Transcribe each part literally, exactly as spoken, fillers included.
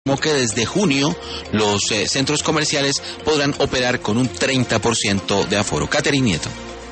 que desde junio los eh, centros comerciales podrán operar con un treinta por ciento de aforo. Catherine Nieto.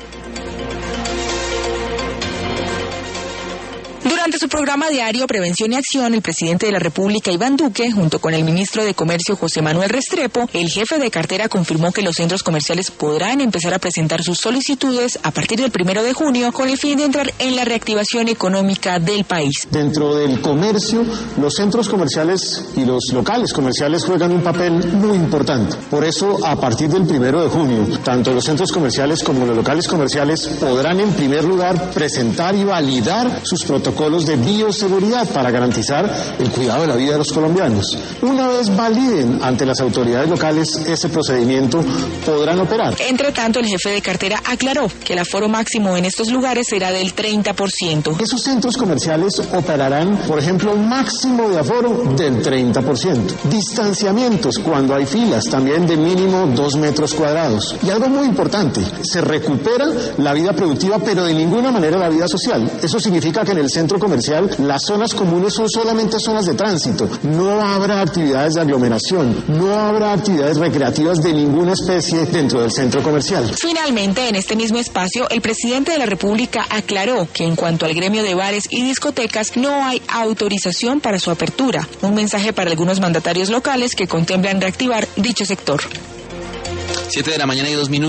Durante su programa diario Prevención y Acción, el presidente de la República, Iván Duque, junto con el ministro de Comercio, José Manuel Restrepo, el jefe de cartera confirmó que los centros comerciales podrán empezar a presentar sus solicitudes a partir del primero de junio con el fin de entrar en la reactivación económica del país. Dentro del comercio, los centros comerciales y los locales comerciales juegan un papel muy importante. Por eso, a partir del primero de junio, tanto los centros comerciales como los locales comerciales podrán en primer lugar presentar y validar sus protocolos de bioseguridad para garantizar el cuidado de la vida de los colombianos. Una vez validen ante las autoridades locales ese procedimiento, podrán operar. Entre tanto, el jefe de cartera aclaró que el aforo máximo en estos lugares será del treinta por ciento. Esos centros comerciales operarán, por ejemplo, un máximo de aforo del treinta por ciento. Distanciamientos cuando hay filas, también de mínimo dos metros cuadrados. Y algo muy importante, se recupera la vida productiva, pero de ninguna manera la vida social. Eso significa que en el centro comercial las zonas comunes son solamente zonas de tránsito. No habrá actividades de aglomeración, no habrá actividades recreativas de ninguna especie dentro del centro comercial. Finalmente, en este mismo espacio, el presidente de la República aclaró que en cuanto al gremio de bares y discotecas no hay autorización para su apertura. Un mensaje para algunos mandatarios locales que contemplan reactivar dicho sector. Siete de la mañana y dos minutos.